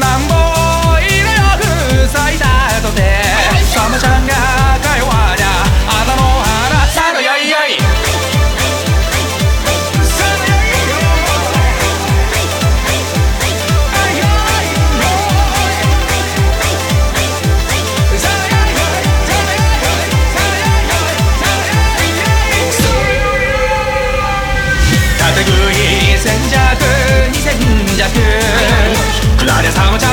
んぼ色よく咲いたとてサマちゃんが通わりゃあなの花さのよいよい戦弱二戦弱くらりゃさまちゃん